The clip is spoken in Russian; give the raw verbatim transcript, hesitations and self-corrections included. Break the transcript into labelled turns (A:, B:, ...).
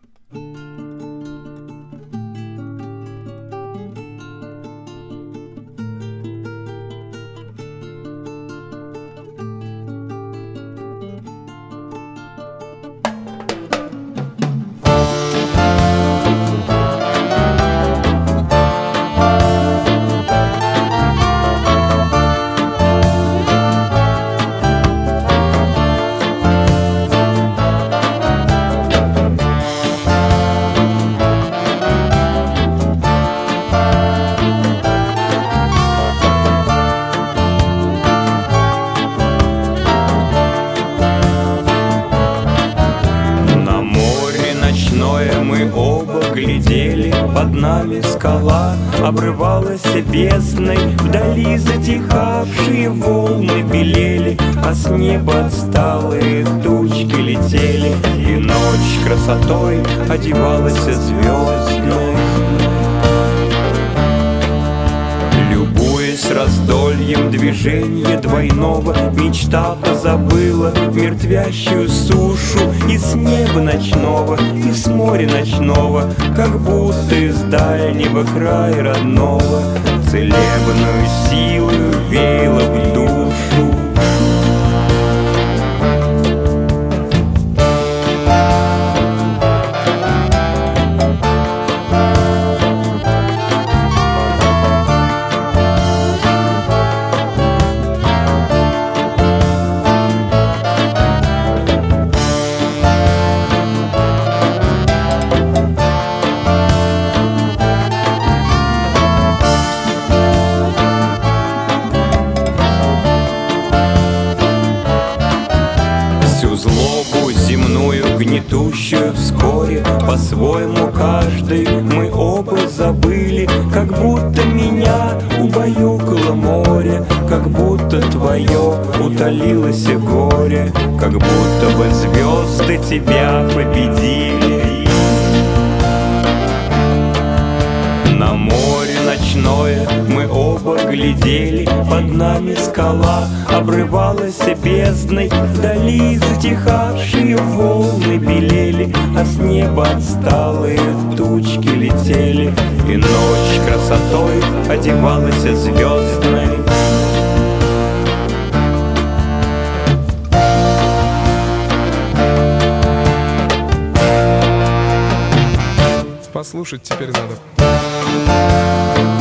A: Мы оба глядели, под нами скала обрывалась бездной, вдали затихавшие волны белели, а с неба отсталые тучки летели, и ночь красотой одевалась звездной. Любуясь раздольем движения двойного, мечта позабыла мертвящую сушу и с неба ночного, и с моря ночного, как будто из дальнего края родного, целебную силу веяло в душу. Злобу земную, гнетущую вскоре, по-своему каждый мы оба забыли, как будто меня убаюкало море, как будто твое утолилось горе, как будто бы звезды тебя победили. На море ночное мы оба глядели, под нами скала обрывалась бездной, вдали затихавшие волны белели, а с неба отсталые тучки летели, и ночь красотой одевалась звездной.
B: Послушать теперь надо.